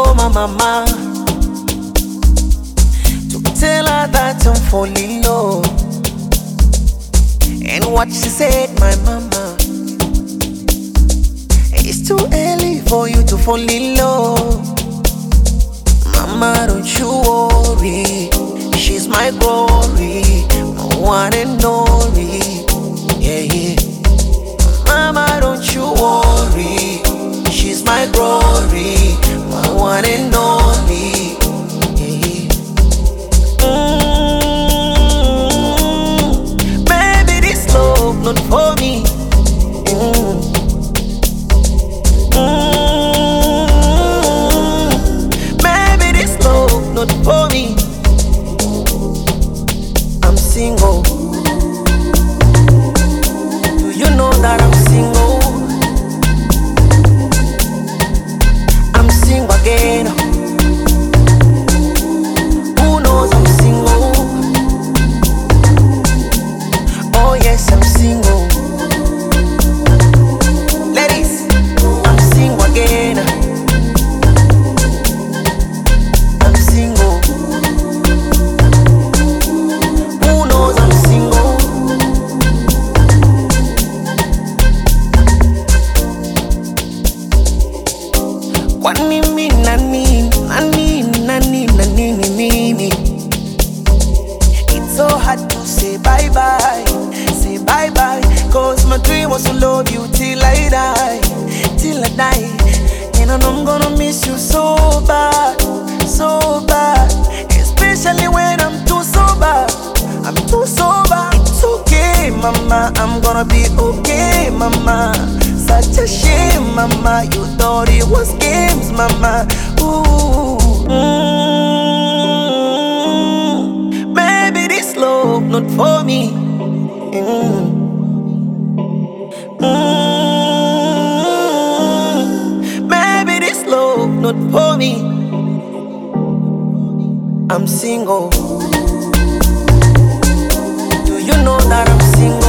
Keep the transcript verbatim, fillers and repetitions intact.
call my mama to tell her that I'm falling low. And what she said, my mama, it's too early for you to fall in love. Mama, don't you worry, she's my glory, my one and only. Yeah, yeah. Mama, don't you worry, she's my glory, my one and only. Yeah, yeah. Mm, baby, this love not for me. Mm. Mm, baby, this love not for me. I'm single. Do you know that I'm single? I'm single again. Who knows I'm single? Oh yes, I'm single. Ladies, I'm single again. I'm single. Who knows I'm single? Kwani mi nani, nani, nani, nani, nini. It's so hard to say bye bye, say bye bye. Cause my dream was to love you till I die, till I die. And I know I'm gonna miss you so bad, so bad. Especially when I'm too sober, I'm too sober. It's okay, mama, I'm gonna be okay, mama. Such a shame, mama, you thought it was games, mama. Ooh, mm, baby, this love not for me. Mm. Mm, baby, this love not for me. I'm single. Do you know that I'm single?